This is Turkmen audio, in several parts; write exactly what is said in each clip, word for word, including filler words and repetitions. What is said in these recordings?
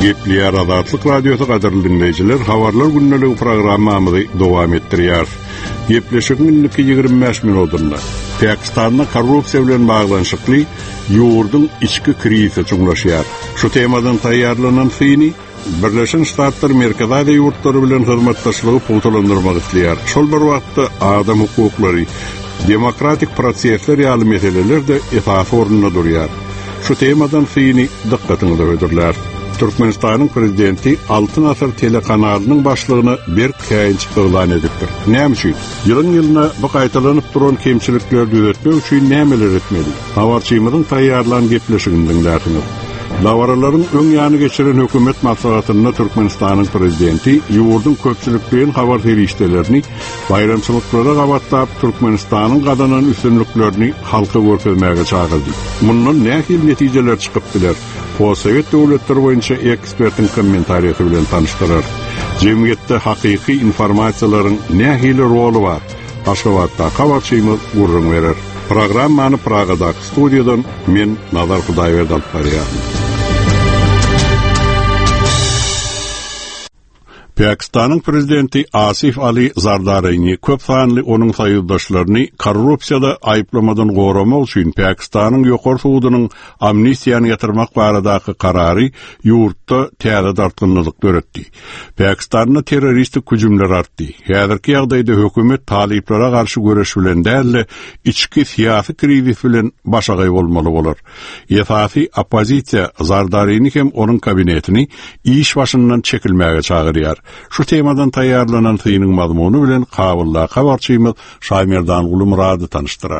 Gepli Azatlyk Radiosu gaderli dinleyijiler, habarlar günnälik programmamyzy dowam etdirýär. Gepleşik günlük yigirmi beş minutunda Pakistanda korrupsiýa bilen baglanşykly ýurdun içki krizi çuňlaşýar. Şu temadan taýýarlanan syny Birleşen Ştatlar Merkezade ýurtlary bilen hyzmatdaşlygy puwtalandyrmak isleýär. Şol bir wagtda adam hukuklary, demokratik prosesler ýaly meseleler de esas ornuna durýar. Şu temadan syny dikkatiňizi öýdürler. Türkmenistan'ın prezidenti Altın Asır telekanalynyň başlygyny bir käýinç elan edipdir. Näme üçin? Ýylyň ýylyna bu gaýtalanyp duran kemçilikler düzeltmek üçin nämeler etmeli? Habarçymyzyň taýýarlanan gepleşigini dinlärsiniz. Dawaralaryň öň ýany geçiren hökümet maslahatyna Türkmenistanyň prezidenti ýurdun köpçülikliğin habar terişdelerini bayramçylyklara gawatlap Türkmenistanyň gadanan üstünlüklerini halka görkezmäge çagyrdy. Mundan nähil netijeler çykypdylar? Posowet döwletleri boýunça ekspertiň kommentariýasy bilen tanışdyrar. Jemgyýetde hakyky informasiýalaryň nähili roli bar? Aşgabatda habarçymyz gurrun berer. Programmany Pragada studiýadan men Nazar Hudaýberdi alyp barýar. Pakistanyň prezidenti Asif Ali Zardari'ni köp sanly onuň saýyldaşlaryny korrupsiýada aýplamadan goramak üçin Pakistanyň ýokary sudynyň amnistiýany ýatyrmak baradaky karary ýurtda täze dartgynlyk göretdi. Pakistanda terroristik hüjümler artdy. Häzirki ýagdaýda hökümet taliplara garşy göreş bilen däl, içki siýasy krizi bilen başagaý bolmaly bolar. Ýa-da opozisiýa Zardari'ni hem onuň kabinetini iş başyndan çekilmäge çagyrýar. Şu temadan taýýarlanan synyň mazmuny bilen kabylla habarçymyz Şaýmerdan Ulumurady tanışdyrar.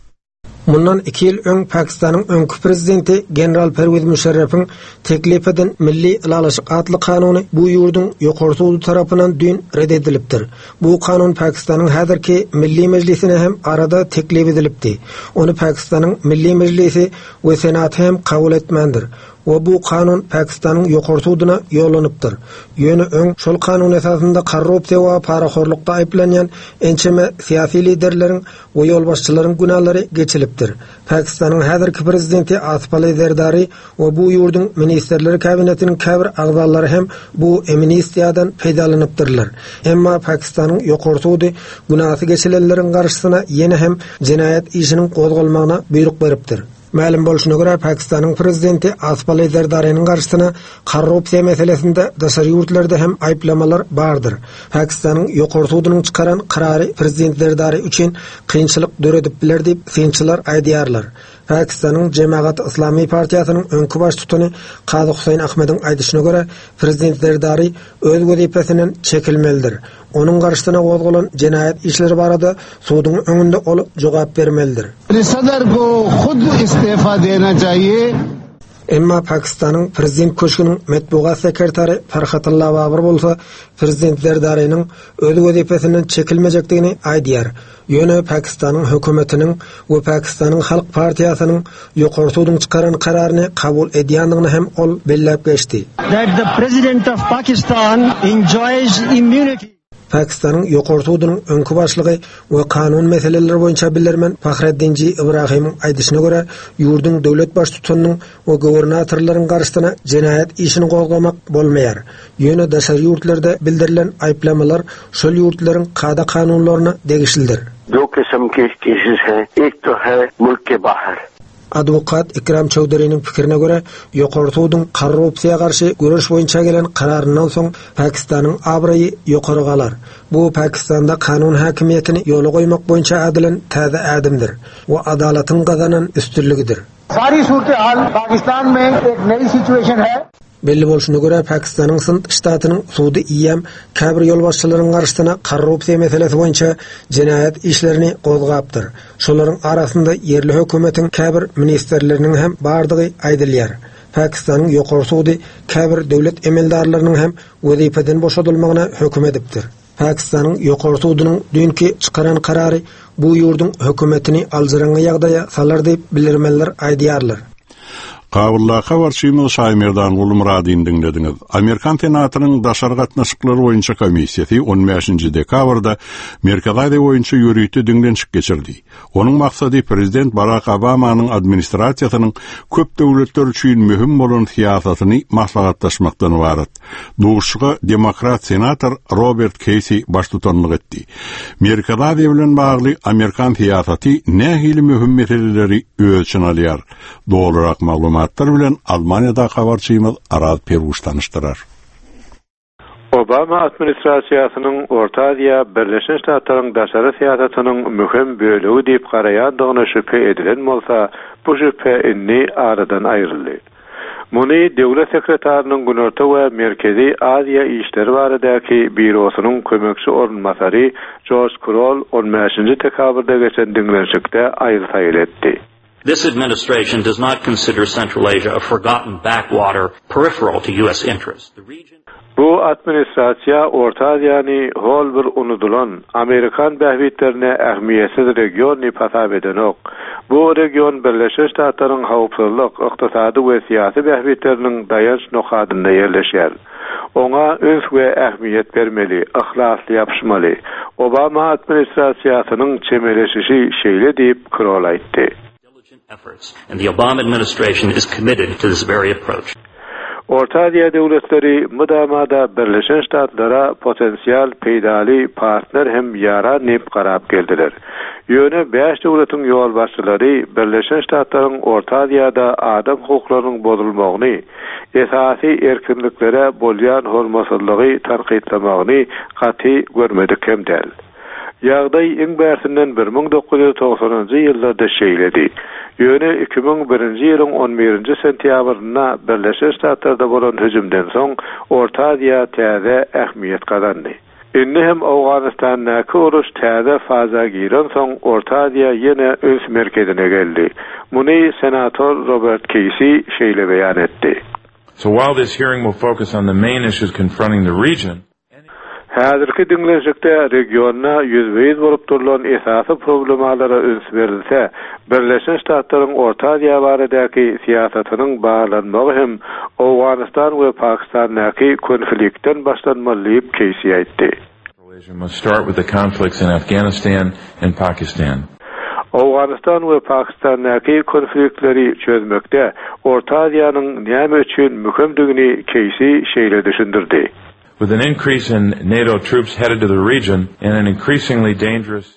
Mundan iki ýyl öň Pakistanyň öňkü prezidenti General Pervez Musharrafyň teklip eden Milli Ilalaşyk adly kanuny bu ýurdun ýokary sudy tarapyndan dün reddedilipdir. Bu kanun Pakistanyň häzirki Milli Mejlisine hem arada teklip edilipdi. Onu Pakistanyň Milli Mejlisi we Senaty hem kabul etmendir. Ve bu kanun Pakistan'ın ýokary sudyna ýolanypdyr. Ýöne öň şol kanun esasında korrupsiýa we paraxorlukda aýplanýan ençeme siýasy liderleriň we ýolbaşçylaryň günahları geçilipdir. Pakistan'ın häzirki prezidenti Asif Ali Zardari we bu ýurdun ministerleri kabinetiniň käbir agzalary hem bu amnistiýadan peýdalanypdyrlar. Emma Pakistan'ın ýokary sudy günahsy geçilenleriň garşysyna ýene hem jinayet işiniň gozgalmagyna buyruk beripdir. Ma'lum bolşuna görä Pakistanyň prezidenti Asif Ali Zardari'nin garşysyna korrupsiýa meselesinde daşary ýurtlarda hem aýplamalar bardyr. Pakistanyň ýokary sudynyň çykaran karary prezident Zardari üçin kynçylyk döredip biler diýip synçylar aýdýarlar. Pakistanyň Jemaat Islamy partiýasynyň öňkü baş tutany Qazy Husayn Ahmediň aýdyşyna görä prezident Zardari öz wezipesinden çekilmelidir. Onun garşysyna gozgalan jinayet işleri barada sudyň öňünde ol jogap bermelidir. Sadr ko khud istifa dena chahiye. Emma Pakistan'ın prezident köşkünün metbuat sekreteri Farhatullah Babur bolsa prezident Zardari'nin öz wezipesinden çekilmejekdigini aýdýar. Ýöne Pakistan'ın hökümetiniň we Pakistan'ın Halk Partiýasynyň ýokary sudyň çykaran kararyny kabul edýändigini hem ol belläp geçdi. That the president of Pakistan enjoys immunity. Pakistan'ın ýokary sudynyň öňkü başlygy we kanun meseleleri boýunça bilermen Fakhreddinji Ibrahim'iň aýdyşyna görä ýurdun döwlet baş tutanynyň we gowernatorlaryň garşysyna jinayet işini gozgamak bolmaýar. Ýöne daşary ýurtlarda bildirilen aýplamalar şol ýurtlaryň kada kanunlaryna degişildir. दो किस्म के केसेस हैं, एक तो है मुल्क के बाहर. Advokat Ikram Çowduri'nin fikrine göre ýokary sudyň korrupsiýa garşy göreş boýunça gelen kararyndan soň Pakistan'ın abraýy ýokary galar. Bu Pakistanda kanun hakimiýetini ýola goýmak boýunça adilen täze adımdır. O adalatyň gazanan üstünligidir. सारी सूरत-ए-हाल पाकिस्तान में एक नई सिचुएशन है. Belli bolşuna göre Pakistan'ın Sindh ştatynyň sudy iýem käbir ýolbaşçylaryň garşysyna korrupsiýa meselesi boýunça jinayet işlerini gozgapdyr. Şolaryň arasynda ýerli hökümetiň käbir ministerleriniň hem bardygy aýdylýar. Pakistan'ın ýokary sudy käbir döwlet emeldarlarynyň hem wezipeden boşadylmagyna höküm edipdir. Pakistan'ın ýokary sudynyň dünki çykaran karary bu ýurdun hökümetini aljarangy ýagdaýa salar diýip bildirmeler aýdýarlar. Qabulla xabarçymyz Şaymerdan Gulmuradiň dinlediňiz. Amerikan Senatynyň daşary gatnaşyklary boýunça komissiyasi on beşinji dekabrda Merkezade boýunça ýürüýti diňlenşik geçirdi. Onuň maksady prezident Barack Obamanyň administrasiýasynyň köp döwletler üçin mühim bolan siýasatyny maslahatlaşmakdan ibaret. Duguşyga demokrat senator Robert Casey baş tutanlyk etdi. Merkezade bilen bagly Amerikan siýasaty nähili mühim meseleleri ölçün alýar. Dolarak maglumatlar bilen Almanya'da habarçymyz Araz Peruş tanıştyrar. Obama administrasiýasynyň Orta Aziýa Birleşik Ştatlaryň daşary siýasatynyň mühim bölegi diýip garaýandygyna şüphe edilen bolsa, bu şüphe inni aradan aýryldy. Muny döwlet sekretarının Günorta we Merkezi Aziýa işleri baradaky bürosynyň kömekçi ornmasary George Kroll on beşinji dekabrda geçen diňlenşikde aýryl etdi. This administration does not consider Central Asia a forgotten backwater peripheral to U S interests. The region Bu administrasiýa Orta Aziýany hol bir unudulan Amerikan bähbitlerine ähmiýetsiz region diýip hasap edenok. Bu region Birleşik Ştatlaryň hawpsuzlyk, ykdysady we syýasy bähbitleriniň dayanç nokadynda ýerleşýär. Oňa öz we ähmiýet bermeli, ihlasly ýapyşmaly. Obama administrasiýasynyň çemeleşişi şeýle diýip Kroll aýtdy. efforts, and the Obama administration is committed to this very approach. Orta Aziýa döwletleri müdamada Birleşik Ştatlara potensial peýdali partner hem ýara nep garap geldiler. Ýöne beş döwletiň ýol başçylary Birleşik Ştatlaryň Orta Aziýada adam hukuklarynyň bozulmagyny, esasy erkinliklere bolýan hormatlygy tarqytlamagyny gaty görmedik hem däl. Ýagdaý iň bärinden bir ming dokuz ýüz togsonunjy ýyllarda şeýledi. Ýöne iki ming birinji ýylyň on birinji sentýabrynda Birleşik Ştatlarda bolan hüjümden soň Orta Aziýa täze ähmiýet kazandy. Indi hem Awganistanyňky uruş täze faza giren soň Orta Aziýa ýene öz merkezine geldi. Muny senator Robert Casey şeýle beýan etdi. So while this hearing will focus on the main issues confronting the region, häzirki diňleşikde regiona ýüzbeýiz bolup durulan esasy problemalara öns berilse, Birleşik Ştatlaryň Orta Aziýa baradaky siýasatynyň bağlanmagy hem Awganistan we Pakistanyňky konfliktden başlanmaly diýip Casey aýtdy. Asia must start with the conflicts in Afghanistan and Pakistan. Awganistan we Pakistanyňky konfliktleri çözmekde Orta Aziýanyň näme üçin mühimdigini Casey şeýle düşündirdi. With an increase in NATO troops headed to the region and an increasingly dangerous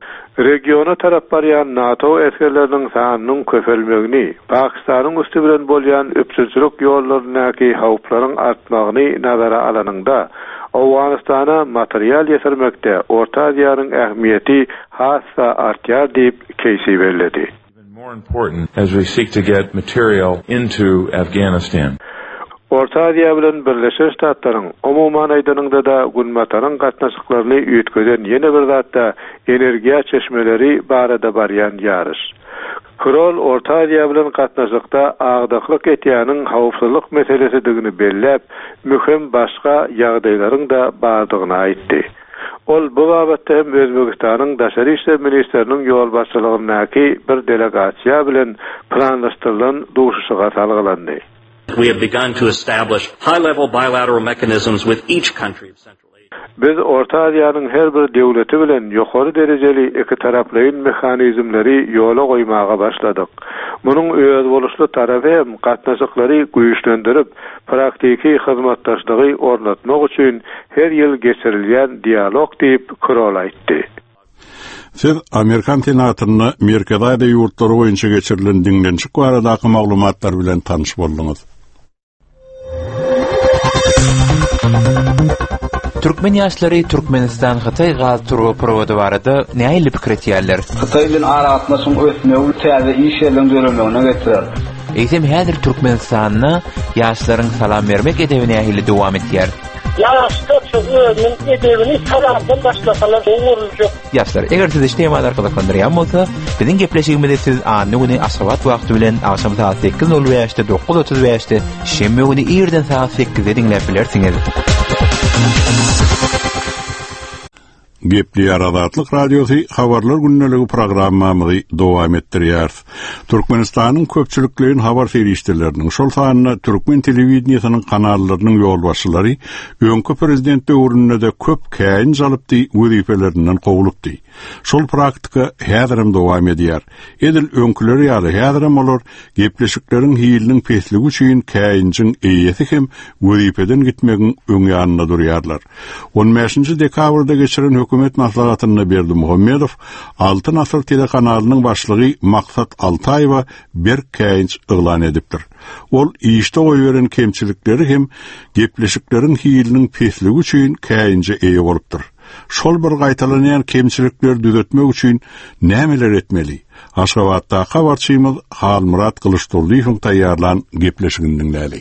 Regiona tarap barýan NATO eskerleriniň sanynyň köpelmegini, Pakistanyň üstü bilen bolýan öpçülçülük ýollarynaky hawplaryň artmagyny nazara alanyňda, Awganistana material ýetirmekde Orta Aziýanyň ähmiýeti hassa artýar diýip Casey bellädi. Even more important as we seek to get material into Afghanistan. Orta Aziýa bilen Birleşik Ştatlaryň umumyň aýdanyňda da günmataryň gatnaşyklaryny ýetgeden ýene bir zatda energiýa çeşmeleri barada barýan ýarış. Kroll Orta Aziýa bilen gatnaşykda agdaklyk etýäniň hawpsuzlyk meselesigini belläp, mühim başga ýagdaýlaryň da bardygyny aýtdy. Ol bu babatda hem Özbekistanyň daşary işler ministriniň ýol başçylygyndaky bir delegasiýa bilen planlaşdyrylan duşuşyga salgylandy. We have begun to establish high-level bilateral mechanisms with each country of Central Asia. Biz Orta Aziýanyň her bir döwleti bilen ýokary derejeli iki taraplaryň mexanizmleri ýola goýmaga başladyk. Munyň öz boluşly tarapy hem gatnaşyklary güýçlendirip, praktiki hyzmatdaşlygy ornatmak üçin her ýyl geçirilýän dialog diýip Kroll aýtdy. Siz Amerikan Senatyna Merkezade ýurtlary boýunça geçirilen diňlenşik baradaky maglumatlar bilen tanyş boldyňyz. Türkmen ýaşlary Türkmenistan Hytaý gaz turgy prowody barada näme pikir etýärler? Hytaý bilen ara atmasyň ösmegi täze iş ýerleriniň dörelegine getirer. Eýsem häzir Türkmenistanyna ýaşlaryň salam bermek edebine ähli dowam etýär. Ýaşda çözümün edebini salamdan başlasalar oňurjak. Ýaşlar, eger siz işleýän arkalaşdyrýan bolsa, biziň gepleşigimizde siz any güni aşgabat wagty bilen akşam saat sekiz nol beşde dokuz otuz beşde şemme güni ýerden saat sekizde dinläp bilersiňiz. Gepli Aradatlyk Radiosu Habarlar Günneligi programmamyzy dowam etdirýär. Türkmenistanyň köpçülikliğin habar serişdeleriniň şol sanyna Türkmen telewizionynyň kanallarynyň ýolbaşçylary öňkü prezident döwründe köp käýin jalypdy, wezipelerinden gowulupdy. Şol praktika häzirem dowam edýär. Edil öňküleri ýaly häzirem olar gepleşikleriň hiýiliniň pesligi üçin käýinçiň eýesi hem wezipeden gitmegiň öňýanyna durýarlar. on beşinji dekabrda geçiren hökümet maslahatyna Berdi Muhammedow Altyn Asr telekanalynyň başlygy Maksat Altaýewa bir käýinç yglan edipdir. Ol işde goýberen kemçilikleri hem gepleşikleriň hiýiliniň pesligi üçin käýinçe eýe bolupdyr. Şol bir gaýtalanýan kemçilikleri düzeltmek üçin nämeler etmeli? Aşgabatda habarçymyz Halmurat Kılıçdarowyň taýýarlan gepleşigini dinläli.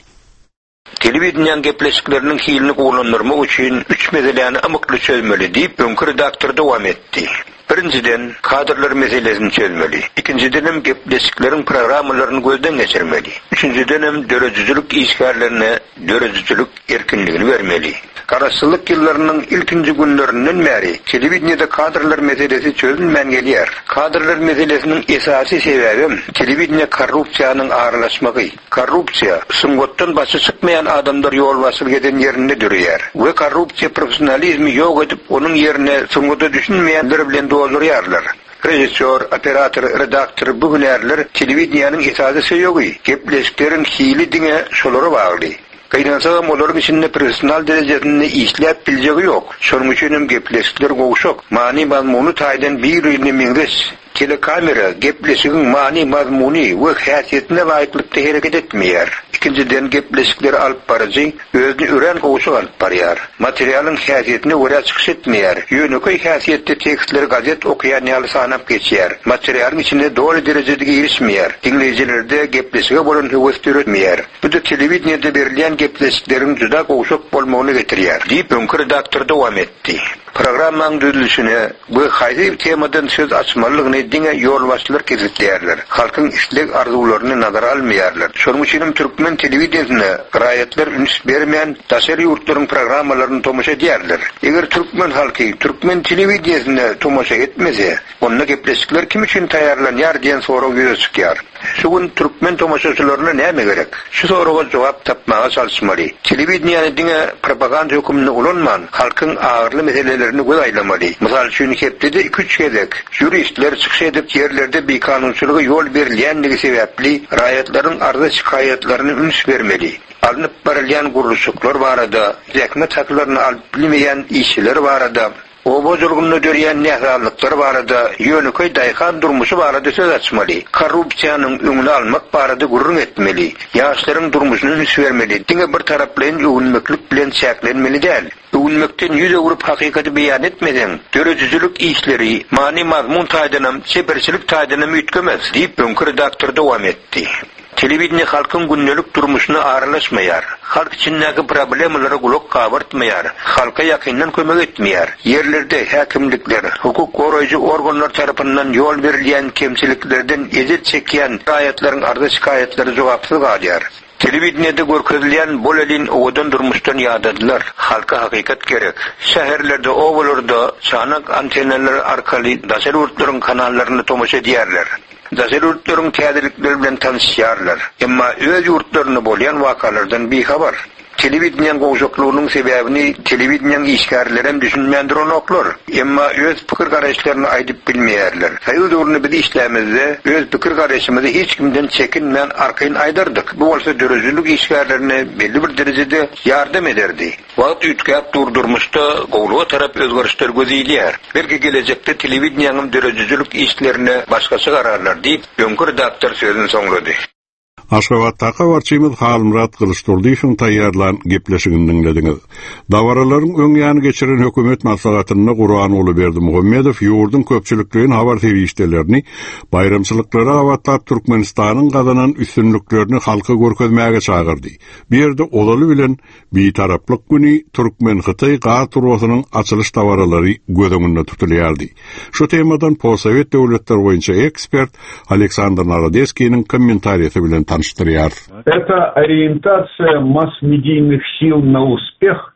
Telewizyon gepleşiklerinin hiilini kullanırmak için üç meseleni amıklı çözmeli deyip önkü redaktör devam etti. Birinciden kadrlar meselesini çözmeli. İkinciden hem gepleşiklerin programlarını gözden geçirmeli. Üçüncüden hem dörözcülük işgallerine dörözcülük erkinliğini vermeli. Kararsızlık yıllarının ilkinci günlerinden beri televizyonda kadrlar meselesi çözülmen geliyor. Kadrlar meselesinin esası sebebi televizyon korrupsiyanın ağırlaşması. Korrupsiya, sungottan başı çıkmayan adamlar yol vasıl eden yerinde duruyor. Ve korrupsiya profesyonalizmi yok edip onun yerine sungota düşünmeyenler bilen dolduruyorlar. Rejissör, operatör, redaktör bu hünerler televizyonun esası yok. Gepleşiklerin hiili dine şoları bağlı. Kaynansağım oların içinde profesyonel derecesinde işlep bileceği yok. Şunun için hem gepleşikler goğuşok. Mani mazmunu taýdan bir ýylyny meňdes. Telekamera gepleşigin mani mazmuni we häsiýetine laýyklykda hereket etmeýär. İkinciden gepleşikleri alyp barajy, özüni ören goşuk alyp barýar. Materialyň häsiýetine görä çykyş etmeýär. Ýöneköy häsiýetde tekstleri gazet okuyan ýaly sanap geçýär. Materialyň içinde dogry derejede girişmeýär. Dinleýijilerde gepleşige bolan höwes töretmeýär. Bu da telewizionyada berilýän gepleşiklerin juda goşuk bolmagyny getirýär. Diýip öňkü redaktor dowam etdi. Programmaň düzülüşine bu haýdy temadan söz açmalygyny diňe ýolbaşçylar kesitlerler. Halkyň istek arzularyny nazara almaýarlar. Şonuň üçin Türkmen telewizionyna raýatlar üns bermeýän daşary ýurtlaryň programmalaryny tomaşa edýärler. Eger Türkmen halky Türkmen telewizionyna tomaşa etmese, onda gepleşikler kim üçin taýýarlanýar diýen soraw ýüze çykýar. Şugun Türkmen tomaşaçylaryna näme gerek? Şu sorawa jogap tapmaga çalışmaly. Telewizionyny diňe propaganda hökümini ulanman, halkyň agyrly meselelerini göz aýlamaly. Mysal üçin hepde iki üç gezek juristler çykyş edip ýerlerde bekanunçylygy ýol berilýändigi sebäpli raýatlaryň arza şikaýetlerini üns bermeli. Alınıp berilýän gurulşyklar barada, zähmet haklaryny alyp bilmeýän işçiler barada, o bozulgunny dörýän nähranlyklar barada, ýöneköy daýhan durmuşy barada söz açmaly. Korrupsiýanyň öňüni almak barada gurrun etmeli. Ýaşlaryň durmuşyny üns bermeli. Diňe bir taraplan öwünmeklik bilen çäklenmeli däl. Öwünmekden ýüze urup hakykaty beýan etmeden, dörözcülük işleri mani mazmun taýdanam, seperçilik taýdanam üýtgemez diýip öňkü redaktor dowam etdi. Telewizyon halkyň günnelik durmuşyna aralaşmaýar. Halk içindäki problemlere gulak gabartmaýar. Halka ýakyndan kömek etmeýär. Yerlerde häkimlikler, hukuk goraýjy organlar tarapyndan ýol berilýän kemçiliklerden ezet çekýän raýatlaryň arza şikaýetleri jogapsyz galýar. Televizyonda görkezilýän bolalin owadan durmuşdan ýadadylar. Halka hakykat gerek. Şäherlerde, owalarda çanak antenalar arkaly daşary urtlaryň kanallaryny tomaşa edýärler. Daşary urtlaryň täzelikleri bilen tanışýarlar. Emma öz urtlaryny bolýan wakalardan bihabar. Telewizyon goşukluğunun sebebini telewizyon işgärleri hem düşünmeýändir onoklar. Emma öz pikir garaşlaryny aýdyp bilmeýärler. Haýy döwründe biz işlemizde öz pikir garaşymyzy hiç kimden çekinmän arkaýyn aýdardyk. Bu bolsa dörözcülük işgärlerine belli bir derejede ýardam ederdi. Wagt ütkäp durdurmuşda gowluğa tarap özgörüşler gözleýär. Belki gelecekde telewizionyň dörözcülük işlerini başgaça gararlar diýip öňkü redaktor sözüni soňlady. Aşgabatda habarçymyz Halmurat Kılıçdarowyň taýýarlan gepleşigini dinlediňiz. Dawaralaryň öňýany geçiren hökümet maslahatyna Guran oly Berdi Muhammedow ýurdun köpçülikliğin habar serişdelerini bayramçylyklara awatlap Türkmenistanyň gazanan üstünlüklerini halka görkezmäge çağırdy. Bu ýerde olaly bilen bitaraplyk güni Türkmen Hytaý gaz turwasynyň açylyş dawaralary gödüňünde tutulýardy. Şu temadan Possovet döwletleri boýunça ekspert Aleksandr Narodeskiň kommentariýasy bilen Это ориентация масс-медийных сил на успех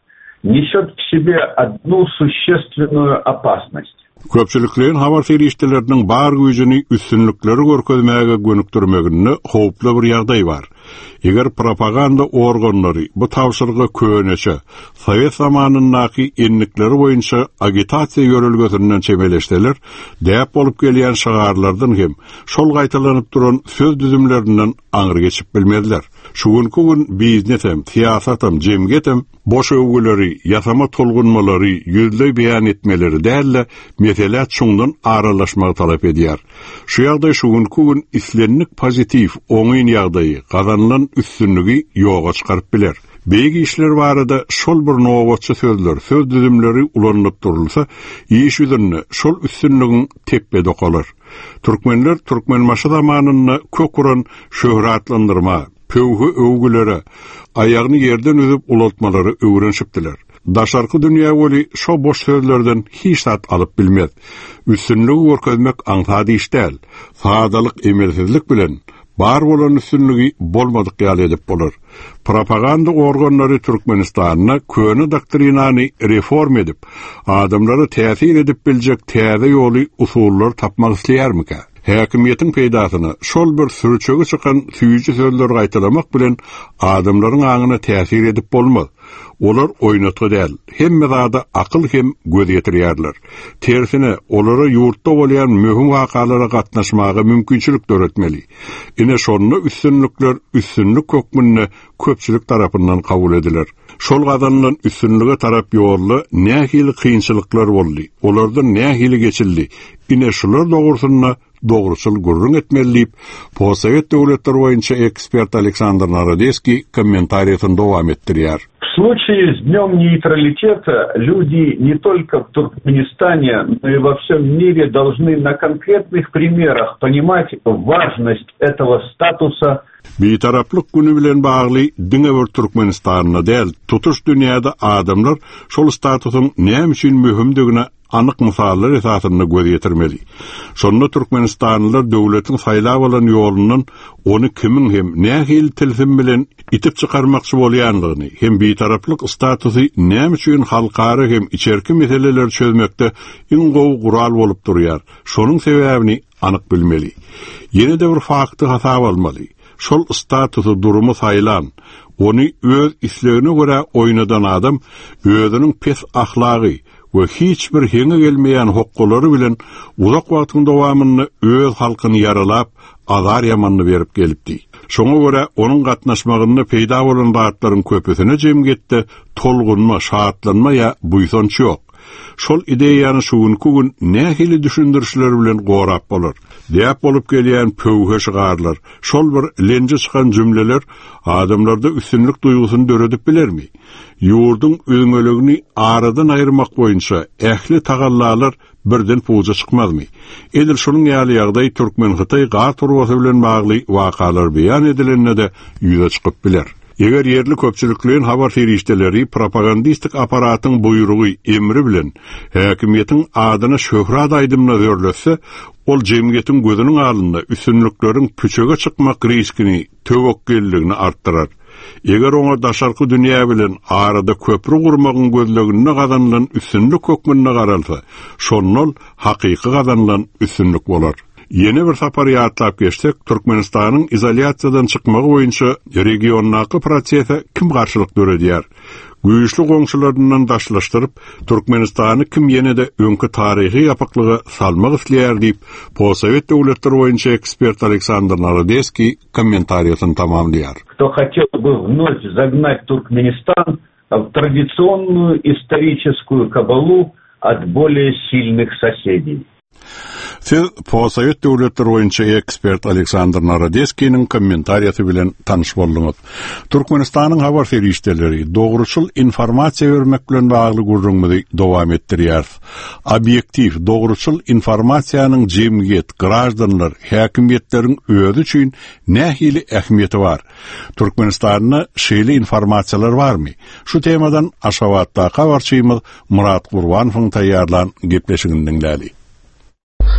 несет в себе одну существенную опасность. Köpçüliklerin habar serişdelerinin bar güýjüni üstünlikleri görkezmäge gönükdirmeginde howply bir ýagdaý bar. Eger propaganda organlary bu tawşyryga köneçe Sovet zamanyndaky enlikleri boýunça agitasiýa ýörelgesinden çemeleşdiler, däp bolup gelýän şagarlardan hem şol gaýtalanyp duran söz düzümlerinden aňyr geçip bilmediler. Şugunky gün biznesem, siýasatam, jemgetem boş öwgüleri, ýasama tolgunmalary, ýüzlü beýan etmeleri dälle meselet şundan aralaşmagy talap edýär. Şu ýagdaý şugunky gün islenlik pozitiv, oňyn ýagdaýy, gazanlan üstünlügi ýoga çykaryp biler. Beýgi işler barada şol bir nowatçy sözler, söz düzümleri ulanyp durulsa, iş ýüzünde şol üstünlügiň tepede okalar. Türkmenler türkmenmaşy zamanynda kökuran şöhratlandyrma, pöwhü öwgülere, aýagyny ýerden üzüp ulatmalary öwrenşipdiler. Daşarky dünýä boli şo boş sözlerden hiç tat alyp bilmez. Üstünlügi görkezmek aňsady iş däl. Sadalyk emelsizlik bilen bar bolan üstünlügi bolmadyk ýaly edip bolar. Propaganda organlary Türkmenistanyna köni doktrinany reform edip, adamlary täsir edip biljek täze ýoly usullar tapmak isleýärmika? Häkimiýetiň peýdasyna şol bir sürçegi çykan süýji sözler gaýtalamak bilen adamlaryň aňyna täsir edip bolmaz. Olar oýnatgy däl, hemme zada akyl hem göz ýetirýärler. Tersine, olara ýurtda bolýan möhüm wakalara gatnaşmaga mümkinçilik döretmeli. Ine şonny üstünlikler üstünlik hökmünde köpçülik tarapyndan kabul ediler. Şol gazanlan üstünlige tarap ýolly nähili kynçylyklar boldy. Olardan nähili geçildi. Ine şular dogrusyna dogruçul gurrun etmeliyip, Possovet döwletleri boýunça ekspert Aleksandr Narodeski kommentariýasyny dowam etdirýär. В случае с Днем нейтралитета люди не только в Туркменистане, но и во всем мире должны на конкретных примерах понимать важность этого статуса. Bitaraplyk günü bilen bagly diňe bir Türkmenistanyna däl, tutuş dünýäde adamlar şol statusyň näme üçin möhümdigine anyk misallar esasyny göz ýetirmeli. Şonda Türkmenistanlylar döwletiň saýlap bolan ýolundan onu kimin hem nähil tilsim bilen itip çykarmakçy bolýanlygyny, hem bitaraplyk statusy näme üçin halkara hem içerki meseleler çözmekde iň gowy gural bolup durýar. Şonuň sebäbini anyk bilmeli. Ýene-de bir fakty hasap almaly. Şol statusy durumu saýlan, onu öz islegine göre oýnadan adam özüniň pes ahlagy we hiç bir heňe gelmeýän hokkulary bilen uzak wagtyň dowamyny öz halkyny yaralap, azar ýamanly berip gelipdi. Şoňa göre onuň gatnaşmagynda peýda bolan batlaryň köpüsine jemgetde tolgunma, şahatlanma ýa buýsanç ýok. Şol ideýany şugunky gün nähili düşündirişler bilen gorap bolar. Diýip bolup gelýän pöwhe şygarlar, şol bir lenji çykan jümleler adamlarda üstünlük duýgusyny döredip bilermi? Ýurdun öňeligini aradan aýyrmak boýunça ähli tagallalar birden puja çykmazmy? Edil şonuň ýaly ýagdaý Türkmen Hytaý gat urwasy bilen bagly wakalar beýan edilende ýüze çykyp biler. Eger yerli köpçüliklerin habar serişdeleri propagandistik aparatyň buýrugy emri bilen häkimiýetiň adyna şöhrat aýdymna görlese, ol jemgyýetiň gözüniň alynda üstünlikleriň püçege çykmak riskini, töwekkelligini artdyrar. Eger oňa daşarky dünýä bilen arada köprü gurmagyň gözleginde gazanlan üstünlik hökmünde garalsa, şonol hakyky gazanlan üstünlik bolar. Yeni bir sapar ýatlap geçsek, Türkmenistanyň izolasiýadan çykmagy boýunça regionnaky prosese kim garşylyk döredýär? Güýçli goňşularyndan daşlaşdyryp, Türkmenistany kim ýene-de öňkü taryhy ýapyklygy salmak isleýär diýip, Possovet döwletleri boýunça ekspert Aleksandr Narodeski kommentariýasyny tamamlaýar. Кто хотел бы вновь загнать Туркменистан в традиционную историческую кабалу от более сильных соседей. Siz Possovet döwletleri boýunça ekspert Aleksandr Narodeskiň kommentariýasy bilen tanyş boldyňyz. Türkmenistanyň habar serişdeleri dogruçul informasiýa bermek bilen bagly gurrunmady dowam etdirýär. Obyektiv, dogruçul informasiýanyň jemgyýet, graždanlar, häkimiýetleriň özü üçin nähili ähmiýeti bar. Türkmenistanyň şeýle informasiýalar barmy? Şu temadan Aşgabatda habarçymyz Murat Gurbanowyň taýýarlan gepleşigini dinlädi.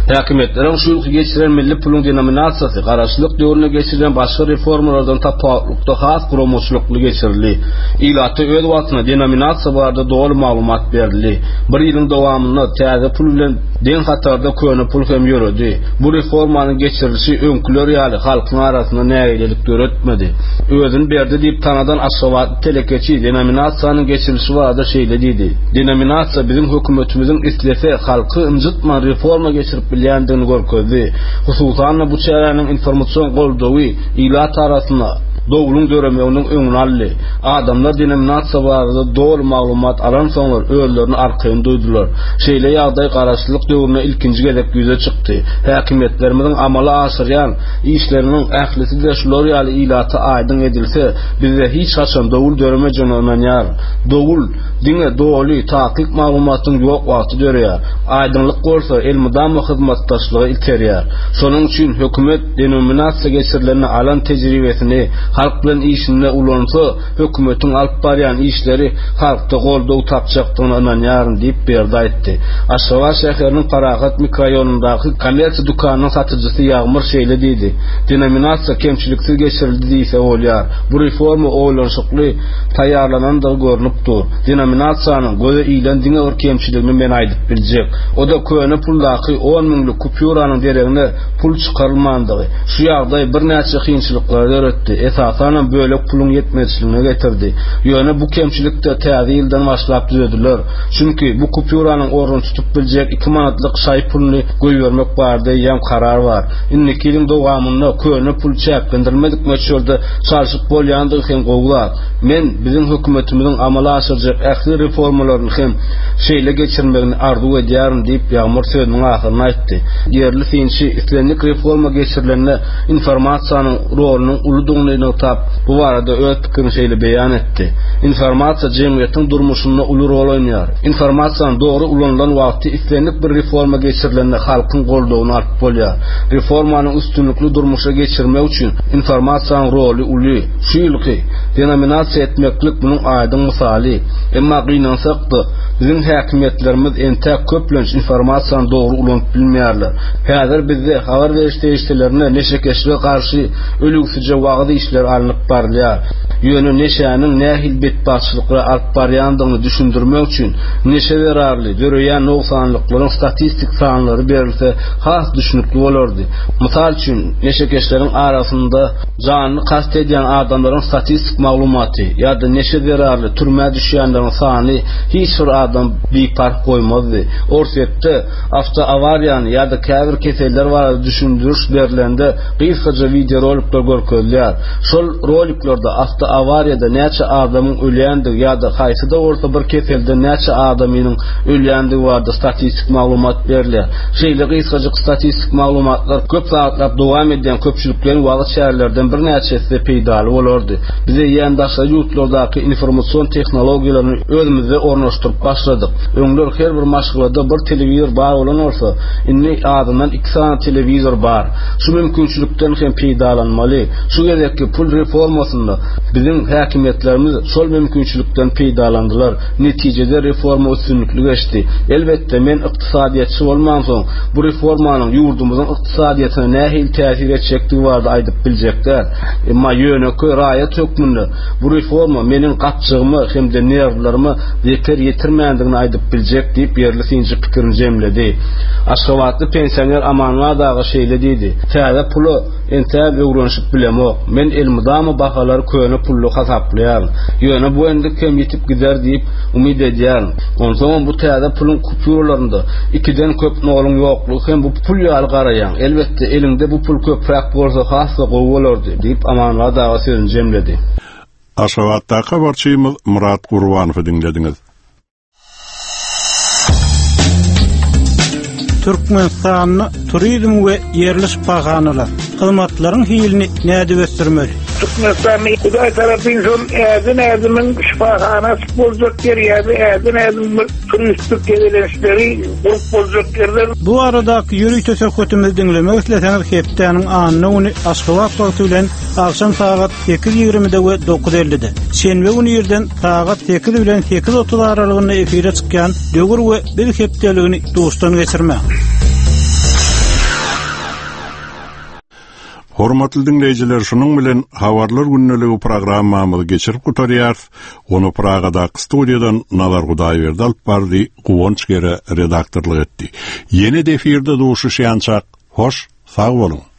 Häkimetlerin şu ýylky geçiren milli pulun denominasiýasy garaşlyk döwrüne geçirilen başga reformalardan tapawlukda has promosyonlukly geçirildi. Ilaty öz wagtyna denominasiýa barada dogry maglumat berildi. Bir ýylyň dowamynda täze pul bilen den hatarda köne pul hem ýöredi. Bu reformanyň geçirilişi öňküler ýaly halkyň arasynda nägelik göretmedi. Özüni berdi diýip tanadan aşgabat telekeçi denominasiýanyň geçirilişi barada şeýle diýdi. Denominasiýa bizim hökümetimiziň islese halky ymjytman reforma geçirip bilýändigini görkezdi. Hususan bu çäranyň informasiýon goldawy ilat arasynda dogulun döremeýiniň öňüni aldy. Adamlar denominasiýa barada dogry maglumat alan soňlar özlerini arkaýyn duýdular. Şeýle ýagdaý garaşlyk döwrüne ilkinji gezek ýüze çykdy. Häkimetlerimiň amala aşyrýan işleriniň ählisi de şular ýaly ilaty aýdyn edilse, bizde hiç haçan dogul döremejän onanýar. Dogul diňe dogly taýyk maglumatyň ýok wagty dörýär. Aýdynlyk bolsa elmydama hyzmatdaşlygy ilterýär. Şonuň üçin hökümet denominasiýa geçirilen alan tejribesini halk bilen işinde ulansa, hökümetiň alyp barýan işleri halkda goldaw tapjakdygyny ananýaryn diýip berdi aýtdy. Aşgabat şäheriniň Paragat mikroraýonundaky kommersiýa dukanynyň satyjysy Ýagmyr şeýle diýdi. Denominasiýa kemçiliksiz geçirildi diýse bolýar. Bu reforma oýlanşykly taýýarlanandygy görünip dur. Denominasiýanyň göze iýlen diňe bir kemçiligini men aýdyp biljek. O da köne puldaky on miňlik kupýuranyň deregine pul çykarylmandygy. Şu ýagdaý bir näçe kynçylyklar öretdi. Esasanen bölek pulun yetmezligine getirdi. Ýöne bu kemçilikde täze ýyldan başlap düzediler. Çünki bu kupýuranyň ornuny tutup biljek iki manatlyk şaý pulny goýbermek bar diýen karar bar. Inniki ýylyň dowamynda köne pul çäklendirmedik meçhurda çarşyp bolýandygy hem gowlar. Men bizim hökümetimiziň amala aşyrjak ähli reformalaryny hem şeýle geçirmegini arzu edýärim diýip Ýagmyr sözüniň ahyryny aýtdy. Ýerli finçi islenlik reforma geçirilende informasiýanyň rolunyň uludygyny tap bu barada öz pikirini şeýle beýan etdi. Informasiýa jemgyýetiň durmuşynda uly rol oýnýar. Informasiýany dogry ulanylan wagty islenlik bir reforma geçirilende halkyň goldawyny alyp bolýar. Reformanyň üstünlikli durmuşa geçirmek üçin informasiýanyň roly uly. Şu ýylky denominasiýa etmeklik bunyň aýdyn misaly. Emma gynansak-da bizim häkimetlerimiz entäk köplenç informasiýany dogry ulanyp bilmeýärler. Häzir bizde habar beriş teşkilatlaryna neşekeşlige garşy ölüksüje wagty işler alınıp barlýar. Ýöne neşäniň nähil betbaşçylyklary alyp barýandygyny düşündirmek üçin neşe zararly, döreýän noksanlyklaryň statistik sanlary berilse has düşünükli bolardy. Mysal üçin neşekeşleriň arasynda janyny kast edýän adamlaryň statistik maglumaty ýa-da neşe zararly türme düşýänleriň sany hiç bir adam bipark goýmazdy. Orsetde avto awariýany ýa-da käbir keseller barada düşündiriş berilende gysgaça video rolikler görkezilýär. Şol roliklarda avto awariýada näçe adamyň ölýändigi ýa-da haýsy da bolsa bir keselde näçe adamyň ölýändigi barada statistik maglumat berilýär. Şeýle gysgaça statistik maglumatlar köp saatlar dowam edýän köpçüliklerin wagt şäherlerden bir näçesi peýdaly bolardy. Bize ýandaşa ýurtlardaky informasiýon tehnologiýalaryny özümizde ornaşdyryp başladyk. Öňler her bir maşgulada bir telewizor bar bolan bolsa, inni adamdan iki sana telewizor bar. Şu mümkinçilikden hem peýdalanmaly. Şu gerekli pul reformasynda bizim häkimetlerimiz şol mümkinçilikden peýdalandylar. Netijede reforma üstünlikli geçdi. Elbetde men ykdysadyatçy bolman soň bu reformanyň ýurdumyzyň ykdysadyýatyna nähil täsir etjekdigi barada aýdyp biljekler. Emma ýöneki raýat hökmünde bu reforma meniň gatçygymy hemde nerwlarymy yeter yetirmändigini aýdyp biljek diýip ýerli finçi pikirini jemledi. Aşgabatly pensioner Amanla dagy şeýle diýdi. Täze puly entäk öwrenşip bilemok. Men elmydama bahalary köne pully hasaplaýar. Ýöne bu endi kem ýetip gider diýip umyd edýär. Onsoň bu täze pulun kupýurlarynda ikiden köp noluň ýoklugy hem bu pul ýaly garaýan. Elbetde elinde bu pul köpräk bolsa hasy gowy bolardy diýip Amanla dagy sözüni jemledi. Aşgabatda habarçymyz Murat Gurbanowy dinlediňiz. Türkmenistan'ı turizm ve yerli şifahanalar hyzmatlaryň hilini näde göstermeli? Türkmenistan'ı Hudaý tarapyndan ädin ädimin şifahanasy boljak yer ýa-da ädin ädim turistik gelenişleri boljak yerler. Bu aradaky ýürüýüş teşekkürimizi dinlemek isleseňiz hepdeniň anyny Aşgabat wagty bilen akşam saat sekiz ýigrimide we dokuz ellide. Şenbe güni ýerden saat sekiz bilen sekiz otuz aralygynda efire çykýan döwür we bir hepdeligini dostan geçirmek. Hormatly dinleyijiler, şunun bilen Habarlar günneligi programmamyzy geçirip gutarýar. Onu Pragada studiýadan Nazar Hudaýberdi alyp bardy, Guwonç gere redaktorlyk etdi. Ýene de efirde duşuşýançak. Hoş, sag bolun.